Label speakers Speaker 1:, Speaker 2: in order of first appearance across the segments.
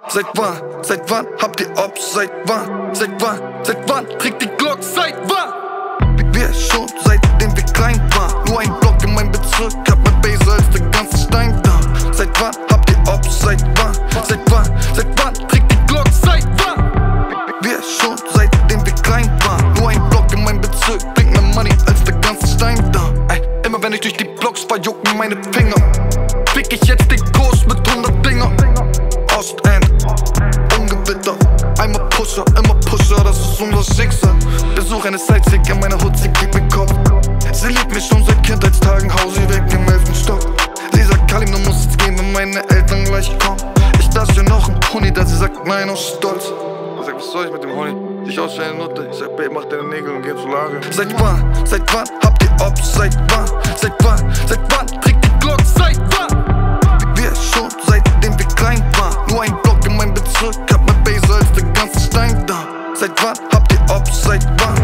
Speaker 1: Seit wann habt ihr Ops? Seit wann trägt die Glock? Seit wann? Wir schon seitdem wir klein waren. Nur ein Block in meinem Bezirk hat mehr Bass als der ganze Stein da. Seit wann habt ihr Ops? Seit wann trägt die Glock? Seit wann? Wir schon seitdem wir klein waren. Nur ein Block in meinem Bezirk bringt mehr Money als der ganze Stein da. Ey, immer wenn ich durch die Blocks fahr, jucken meine Finger. Fick ich jetzt den Kurs mit 100 Dinger. Ostend, Ungewitter, einmal Pusher, immer Pusher, das ist unser Schicksal. Besuch eine Sightseeker, meine Hut, sie gibt mir Kopf. Sie liebt mich schon seit Kindheitstagen, hau sie weg im 11. Stock. Sie sagt, Kalim, du musst jetzt gehen, wenn meine Eltern gleich kommen. Ich lass ihr noch einen Huni, da sie sagt, nein, aus Stolz. Ich sag, was soll ich mit dem Huni? Ich aus wie eine Nutte. Ich sag, Babe, mach deine Nägel und geh zur Lage. Seit wann habt ihr Ops? Seit wann trägt die Glock? Seit wann? Wir schon seitdem wir klein waren. Nur ein Block in meinem Bezirk hat mehr Bass als der ganze Stein da. Seit wann habt ihr Ops? Seit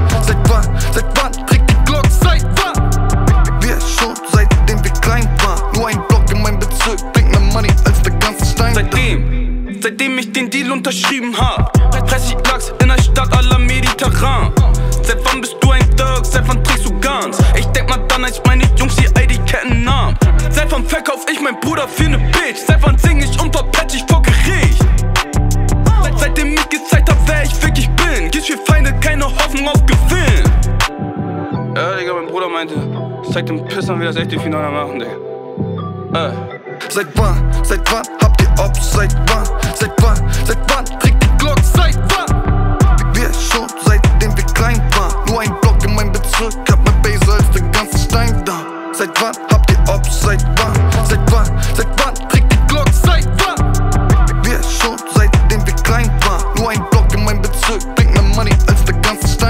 Speaker 1: wann trägt die Glock? Seit wann? Wir schon seitdem wir klein waren. Nur ein Block in meinem Bezirk bringt mehr Money als der ganze Stein da.
Speaker 2: Seitdem ich den Deal unterschrieben hab, press ich Lachs in der Stadt à la Mediterran. Seit wann bist du ein Thug? Seit wann trägst du Guns? Ich denk mal dann, als meine Jungs die ID-Ketten nahmen. Seit wann verkauf ich mein Bruder für ne Bitch? Seit wann sing ich und verpetsch ich vor Gericht? Seitdem ich gezeigt hab, wer ich wirklich bin, gibt's für Feinde keine Hoffnung auf Gewinn. Ja, Digga, mein Bruder meinte, zeig dem Pissern, wie das echt die Finale machen, Digga.
Speaker 1: Seit wann habt ihr Ops? Seit wann trägt die Glock? Seit wann? Wir schon seitdem wir klein waren. Nur ein Block in meinem Bezirk hat mehr Bass als der ganze Stein da. Seit wann habt ihr Ops? Seit wann trägt die Glock? Seit wann? Wir schon seitdem wir klein waren. Nur ein Block in meinem Bezirk bringt mehr Money als der ganze Stein.